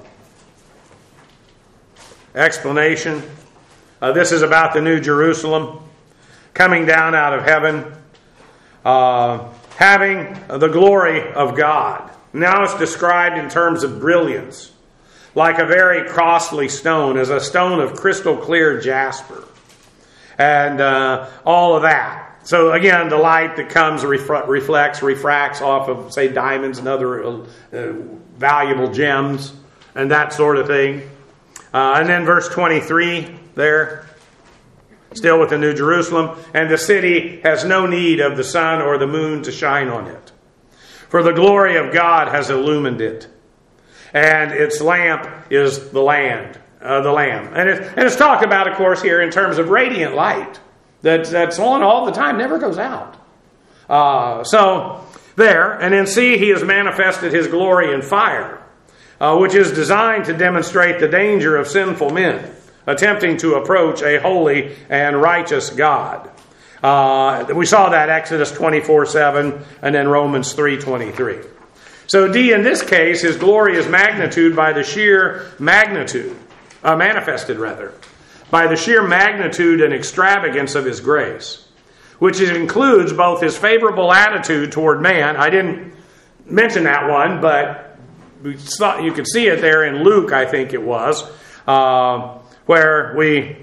Speaker 1: explanation. Uh, this is about the New Jerusalem coming down out of heaven, uh, having the glory of God. Now it's described in terms of brilliance, like a very costly stone, as a stone of crystal clear jasper, and uh, all of that. So again, the light that comes refl- reflects, refracts off of, say, diamonds and other uh, valuable gems and that sort of thing. Uh, and then verse twenty-three there, still with the New Jerusalem. And the city has no need of the sun or the moon to shine on it, for the glory of God has illumined it, and its lamp is the land, uh, the Lamb. And, it, and it's talked about, of course, here in terms of radiant light that, that's on all the time, never goes out. Uh, so there, and then see, he has manifested his glory in fire, Uh, which is designed to demonstrate the danger of sinful men attempting to approach a holy and righteous God. Uh, we saw that Exodus twenty-four seven and then Romans three twenty-three. So D, in this case, his glory is magnitude by the sheer magnitude, uh, manifested rather, by the sheer magnitude and extravagance of his grace, which includes both his favorable attitude toward man. I didn't mention that one, but we saw, you can see it there in Luke, I think it was, uh, where we,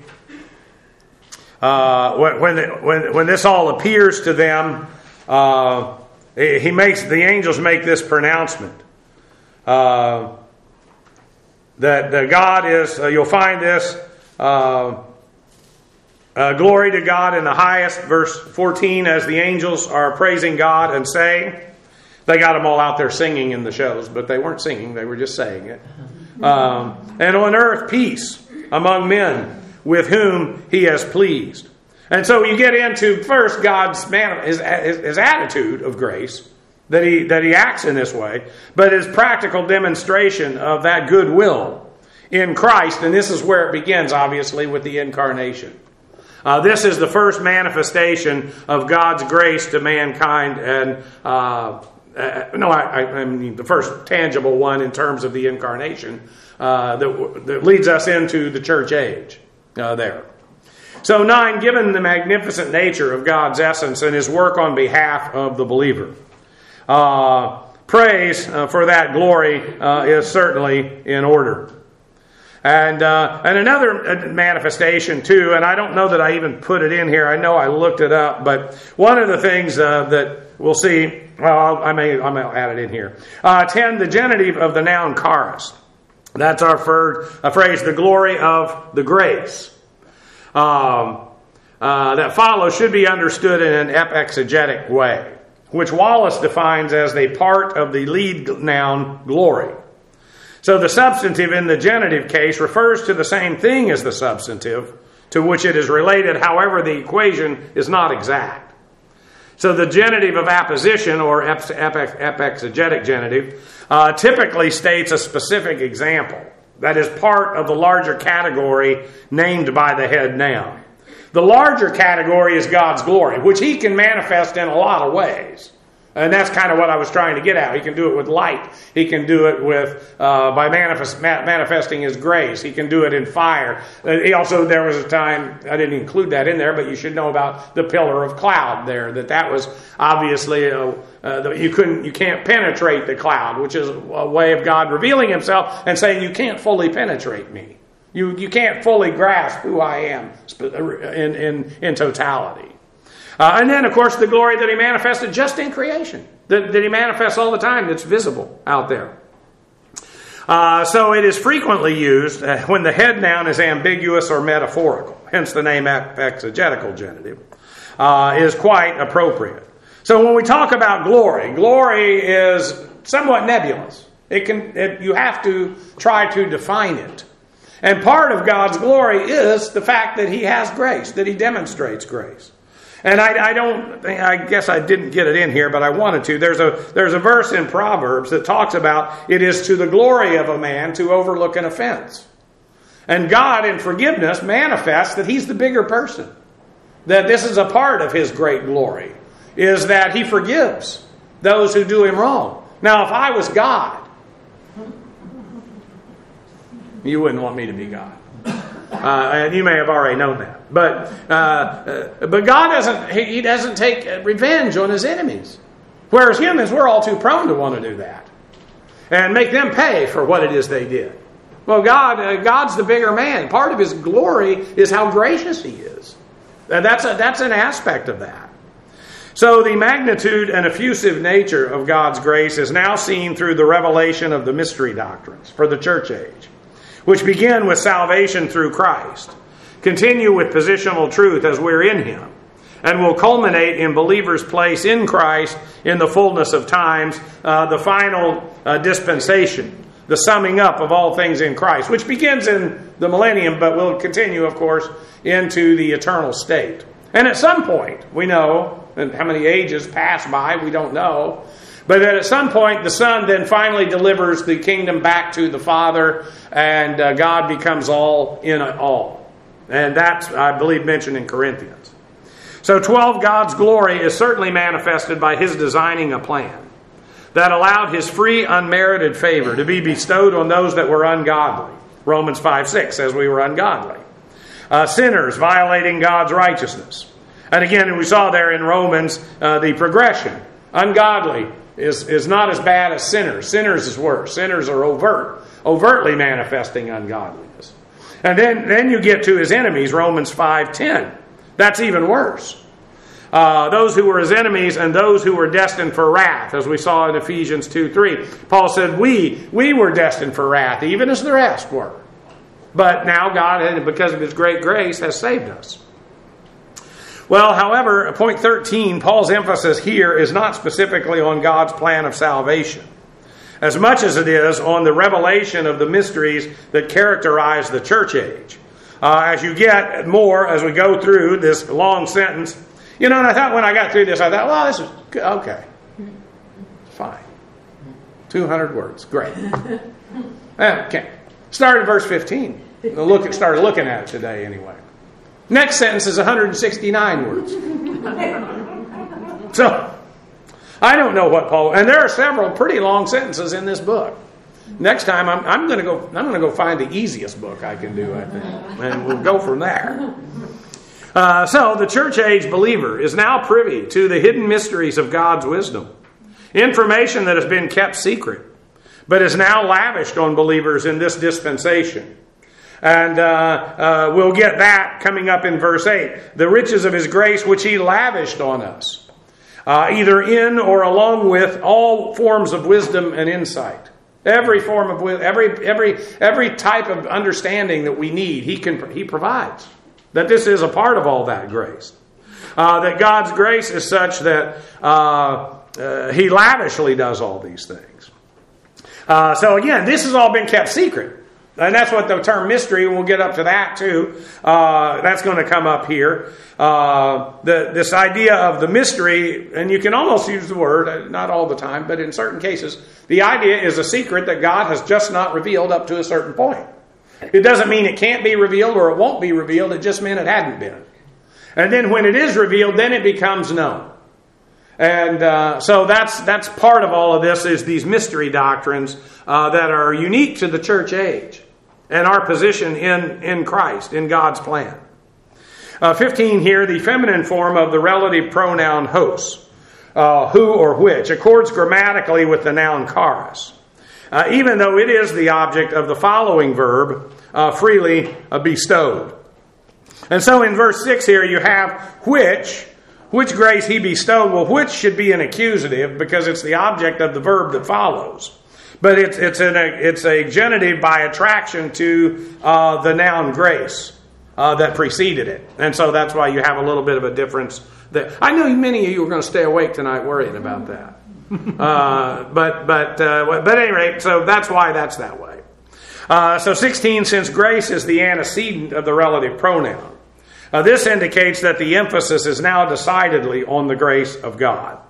Speaker 1: uh, when when when when this all appears to them, uh, he makes the angels make this pronouncement. Uh, that, that God is, uh, you'll find this, uh, uh, glory to God in the highest, verse fourteen, as the angels are praising God and saying, they got them all out there singing in the shows, but they weren't singing, they were just saying it. Um, and on earth peace among men with whom he has pleased. And so you get into first God's man, his, his, his attitude of grace, that he that he acts in this way, but his practical demonstration of that goodwill in Christ. And this is where it begins, obviously, with the incarnation. Uh, this is the first manifestation of God's grace to mankind, and uh, uh, no, I, I mean the first tangible one in terms of the incarnation uh, that, that leads us into the church age uh, there. So nine, given the magnificent nature of God's essence and his work on behalf of the believer, uh, praise uh, for that glory uh, is certainly in order. And uh, and another manifestation too, and I don't know that I even put it in here. I know I looked it up, but one of the things uh, that we'll see, well, I may I may add it in here. Uh, ten, the genitive of the noun charis. That's our third a phrase, the glory of the grace. Um, uh, that follows should be understood in an epexegetic way, which Wallace defines as a part of the lead noun glory. So the substantive in the genitive case refers to the same thing as the substantive to which it is related. However, the equation is not exact. So the genitive of apposition, or epexegetic genitive, uh, typically states a specific example that is part of the larger category named by the head noun. The larger category is God's glory, which he can manifest in a lot of ways. And that's kind of what I was trying to get at. He can do it with light. He can do it with uh, by manifest, manifesting his grace. He can do it in fire. He also, there was a time, I didn't include that in there, but you should know about the pillar of cloud there. That that was obviously a, uh, you couldn't, you can't penetrate the cloud, which is a way of God revealing himself and saying, you can't fully penetrate me. You you can't fully grasp who I am in in, in totality. Uh, and then, of course, the glory that he manifested just in creation, that, that he manifests all the time, that's visible out there. Uh, so it is frequently used uh, when the head noun is ambiguous or metaphorical, hence the name exegetical genitive, uh, is quite appropriate. So when we talk about glory, glory is somewhat nebulous. It can it, you have to try to define it. And part of God's glory is the fact that he has grace, that he demonstrates grace. And I, I don't, I guess I didn't get it in here, but I wanted to. There's a there's a verse in Proverbs that talks about it is to the glory of a man to overlook an offense. And God in forgiveness manifests that he's the bigger person. That this is a part of his great glory, is that he forgives those who do him wrong. Now, if I was God, you wouldn't want me to be God. Uh, and you may have already known that, but uh, uh, but God doesn't. He, he doesn't take revenge on his enemies. Whereas humans, we're all too prone to want to do that and make them pay for what it is they did. Well, God, uh, God's the bigger man. Part of his glory is how gracious he is. Uh, that's a, that's an aspect of that. So the magnitude and effusive nature of God's grace is now seen through the revelation of the mystery doctrines for the church age, which begin with salvation through Christ, continue with positional truth as we're in him, and will culminate in believers' place in Christ in the fullness of times, uh, the final uh, dispensation, the summing up of all things in Christ, which begins in the millennium, but will continue, of course, into the eternal state. And at some point, we know, and how many ages pass by, we don't know, but that at some point, the Son then finally delivers the kingdom back to the Father, and uh, God becomes all in all. And that's, I believe, mentioned in Corinthians. So twelve, God's glory is certainly manifested by his designing a plan that allowed his free, unmerited favor to be bestowed on those that were ungodly. Romans five six says we were ungodly. Uh, sinners violating God's righteousness. And again, we saw there in Romans uh, the progression. Ungodly is, is not as bad as sinners. Sinners is worse. Sinners are overt, overtly manifesting ungodliness. And then, then you get to his enemies, Romans five ten. That's even worse. Uh, those who were his enemies and those who were destined for wrath, as we saw in Ephesians two three. Paul said, we, we were destined for wrath, even as the rest were. But now God, because of his great grace, has saved us. Well, however, point thirteen, Paul's emphasis here is not specifically on God's plan of salvation, as much as it is on the revelation of the mysteries that characterize the church age. Uh, as you get more, as we go through this long sentence, you know, and I thought when I got through this, I thought, well, this is good. Okay. Fine. two hundred words. Great. Okay. Started at verse fifteen. Look at, started looking at it today anyway. Next sentence is one hundred sixty-nine words. So, I don't know what Paul... And there are several pretty long sentences in this book. Next time, I'm, I'm going to go I'm going to go find the easiest book I can do, I think. And we'll go from there. Uh, so, the church age believer is now privy to the hidden mysteries of God's wisdom. Information that has been kept secret, but is now lavished on believers in this dispensation. And uh, uh, we'll get that coming up in verse eight. The riches of his grace which he lavished on us, uh, either in or along with all forms of wisdom and insight. Every form of every every every type of understanding that we need, he can he provides. That this is a part of all that grace. Uh, that God's grace is such that uh, uh, he lavishly does all these things. Uh, so again, this has all been kept secret. And that's what the term mystery, and we'll get up to that too. Uh, that's going to come up here. Uh, the, this idea of the mystery, and you can almost use the word, not all the time, but in certain cases, the idea is a secret that God has just not revealed up to a certain point. It doesn't mean it can't be revealed or it won't be revealed. It just meant it hadn't been. And then when it is revealed, then it becomes known. And uh, so that's that's part of all of this, is these mystery doctrines uh, that are unique to the church age and our position in, in Christ, in God's plan. Uh, fifteen here, the feminine form of the relative pronoun hos, uh, who or which, accords grammatically with the noun charis, uh, even though it is the object of the following verb, uh, freely uh, bestowed. And so in verse six here you have which, which grace he bestowed. Well, which should be an accusative because it's the object of the verb that follows. But it's it's an, it's a genitive by attraction to uh, the noun grace uh, that preceded it. And so that's why you have a little bit of a difference there. I know many of you are going to stay awake tonight worrying about that. uh, but but uh, but at any rate, so that's why that's that way. Uh, so sixteen, since grace is the antecedent of the relative pronoun, uh, this indicates that the emphasis is now decidedly on the grace of God.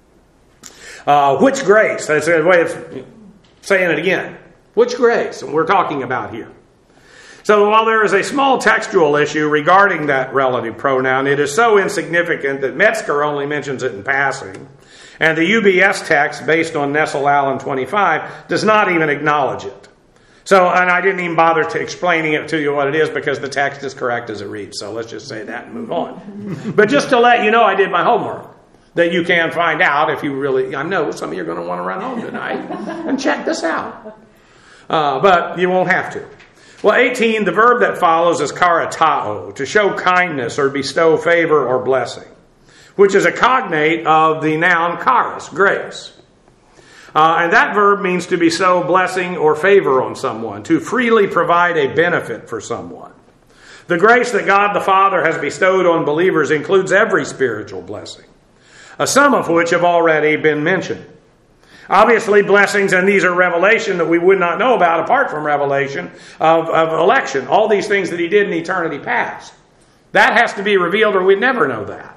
Speaker 1: Uh, which grace? That's a way of saying it again. Which grace? And we're talking about here. So while there is a small textual issue regarding that relative pronoun, it is so insignificant that Metzger only mentions it in passing. And the U B S text, based on Nestle-Allen twenty-five, does not even acknowledge it. So, and I didn't even bother to explaining it to you what it is because the text is correct as it reads. So let's just say that and move on. But just to let you know, I did my homework. That you can find out if you really... I know some of you are going to want to run home tonight and check this out. Uh, but you won't have to. Well, eighteen, the verb that follows is karatao, to show kindness or bestow favor or blessing, which is a cognate of the noun charis, grace. Uh, and that verb means to bestow blessing or favor on someone, to freely provide a benefit for someone. The grace that God the Father has bestowed on believers includes every spiritual blessing, Uh, some of which have already been mentioned. Obviously, blessings, and these are revelation that we would not know about apart from revelation of, of election. All these things that he did in eternity past. That has to be revealed or we'd never know that.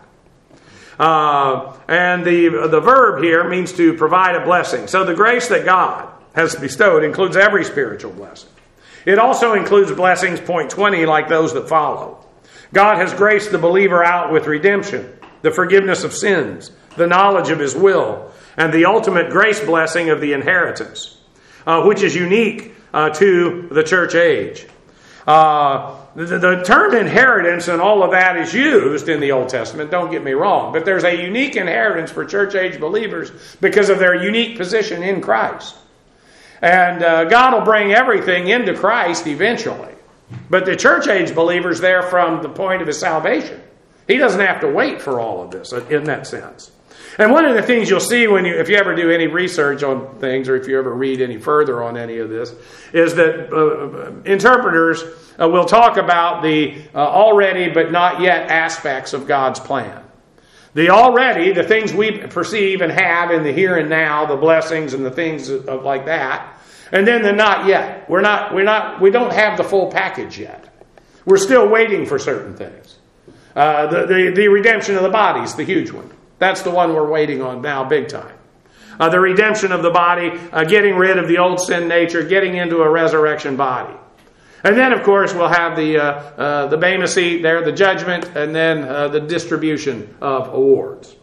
Speaker 1: Uh, and the, the verb here means to provide a blessing. So the grace that God has bestowed includes every spiritual blessing. It also includes blessings, point twenty, like those that follow. God has graced the believer out with redemption, the forgiveness of sins, the knowledge of his will, and the ultimate grace blessing of the inheritance, uh, which is unique uh, to the church age. Uh, the, the term inheritance and all of that is used in the Old Testament, don't get me wrong, but there's a unique inheritance for church age believers because of their unique position in Christ. And uh, God will bring everything into Christ eventually. But the church age believers there from the point of his salvation. He doesn't have to wait for all of this in that sense. And one of the things you'll see when you, if you ever do any research on things, or if you ever read any further on any of this, is that uh, interpreters uh, will talk about the uh, already but not yet aspects of God's plan. The already, the things we perceive and have in the here and now, the blessings and the things of, like that, and then the not yet. We're not, we're not, we don't have the full package yet. We're still waiting for certain things. Uh, the, the the redemption of the body is the huge one. That's the one we're waiting on now, big time. Uh, the redemption of the body, uh, getting rid of the old sin nature, getting into a resurrection body. And then, of course, we'll have the uh, uh, the Bema seat there, the judgment, and then uh, the distribution of awards.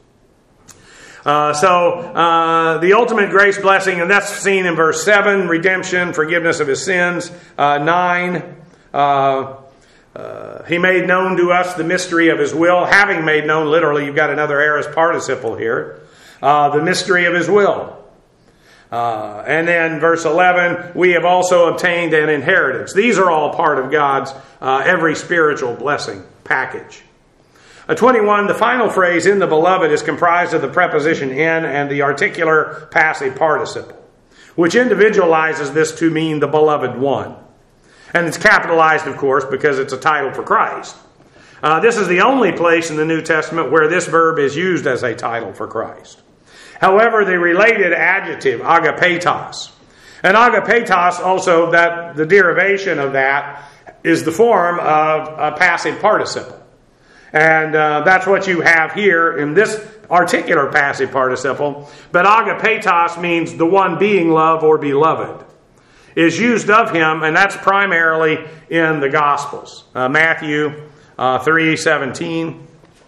Speaker 1: Uh, so, uh, the ultimate grace blessing, and that's seen in verse seven, redemption, forgiveness of his sins. Uh, nine, uh, Uh, he made known to us the mystery of his will. Having made known, literally, you've got another aorist participle here. Uh, the mystery of his will. Uh, and then verse eleven, we have also obtained an inheritance. These are all part of God's uh, every spiritual blessing package. Uh, twenty-one, the final phrase, in the beloved, is comprised of the preposition in and the articular passive participle, which individualizes this to mean the beloved one. And it's capitalized, of course, because it's a title for Christ. Uh, this is the only place in the New Testament where this verb is used as a title for Christ. However, the related adjective, agapetos, and agapetos also, that the derivation of that is the form of a passive participle. And uh, that's what you have here in this articular passive participle. But agapetos means the one being loved or beloved. Is used of him, and that's primarily in the Gospels. Uh, Matthew uh, three seventeen.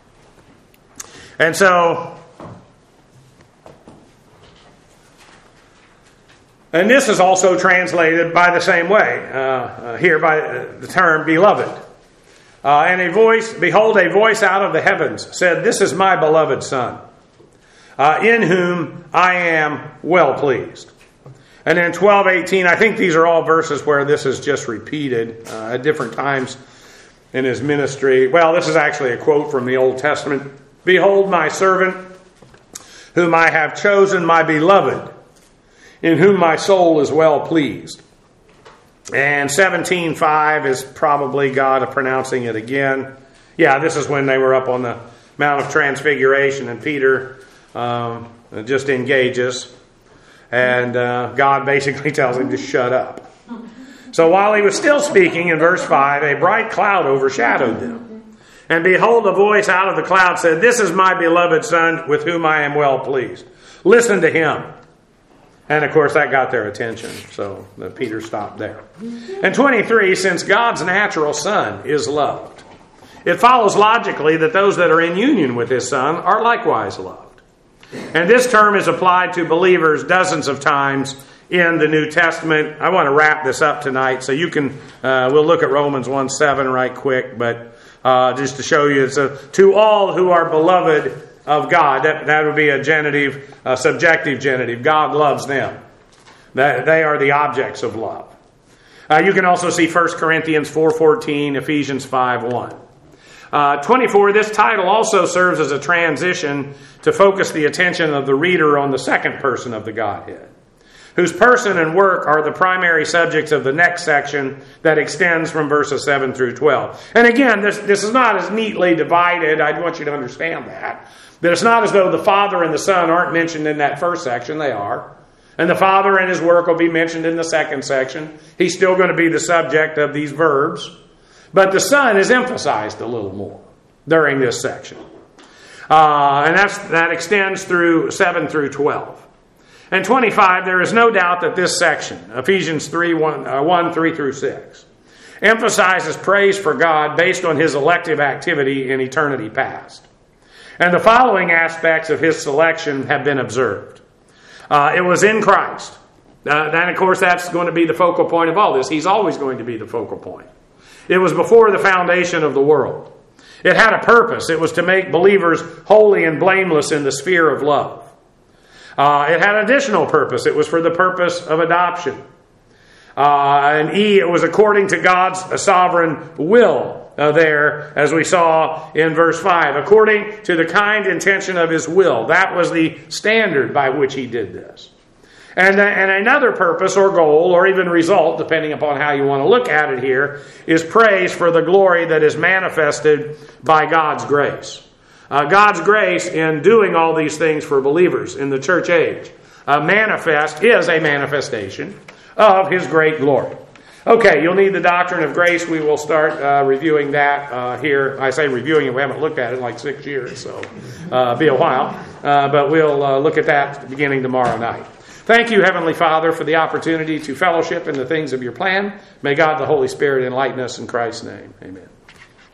Speaker 1: And so, and this is also translated by the same way, uh, uh, here by uh, the term beloved. Uh, and a voice, behold, a voice out of the heavens said, this is my beloved Son, uh, in whom I am well pleased. And then twelve eighteen, I think these are all verses where this is just repeated uh, at different times in his ministry. Well, this is actually a quote from the Old Testament. Behold my servant, whom I have chosen, my beloved, in whom my soul is well pleased. And seventeen five is probably God pronouncing it again. Yeah, this is when they were up on the Mount of Transfiguration, and Peter um, just engages. And uh, God basically tells him to shut up. So while he was still speaking, in verse five, a bright cloud overshadowed them. And behold, a voice out of the cloud said, this is my beloved Son, with whom I am well pleased. Listen to him. And of course, that got their attention. So Peter stopped there. And twenty-three, since God's natural Son is loved, it follows logically that those that are in union with his Son are likewise loved. And this term is applied to believers dozens of times in the New Testament. I want to wrap this up tonight, so you can, uh, we'll look at Romans one seven right quick, but uh, just to show you, it's a, to all who are beloved of God. That, that would be a genitive, a subjective genitive. God loves them. That, they are the objects of love. Uh, you can also see First Corinthians four fourteen, Ephesians five one. Uh, twenty-four, this title also serves as a transition to focus the attention of the reader on the second person of the Godhead, whose person and work are the primary subjects of the next section that extends from verses seven through twelve. And again, this, this is not as neatly divided. I want you to understand that. That it's not as though the Father and the Son aren't mentioned in that first section. They are. And the Father and his work will be mentioned in the second section. He's still going to be the subject of these verbs. But the Son is emphasized a little more during this section. Uh, and that's, that extends through seven through twelve. And twenty-five, there is no doubt that this section, Ephesians three, one, uh, one, three through six, emphasizes praise for God based on his elective activity in eternity past. And the following aspects of his selection have been observed. Uh, it was in Christ. Uh, and of course, that's going to be the focal point of all this. He's always going to be the focal point. It was before the foundation of the world. It had a purpose. It was to make believers holy and blameless in the sphere of love. Uh, it had additional purpose. It was for the purpose of adoption. Uh, and E, it was according to God's sovereign will
Speaker 2: uh, there, as we saw in verse five, according to the kind intention of his will. That was the standard by which he did this. And, and another purpose or goal or even result, depending upon how you want to look at it here, is praise for the glory that is manifested by God's grace. Uh, God's grace in doing all these things for believers in the church age uh, manifest is a manifestation of his great glory. Okay, you'll need the doctrine of grace. We will start uh, reviewing that uh, here. I say reviewing it. We haven't looked at it in like six years, so uh, be a while. Uh, but we'll uh, look at that beginning tomorrow night. Thank you, Heavenly Father, for the opportunity to fellowship in the things of your plan. May God the Holy Spirit enlighten us in Christ's name. Amen.